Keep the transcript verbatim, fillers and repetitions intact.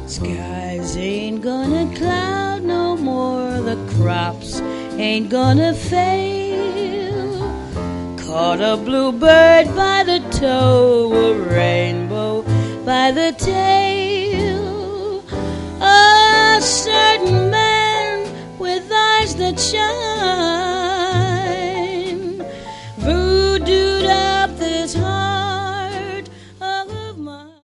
Skies ain't gonna cloud no more, the crops ain't gonna fail. Caught a bluebird by the toe, a rainbow by the tail. A certain man with eyes that shine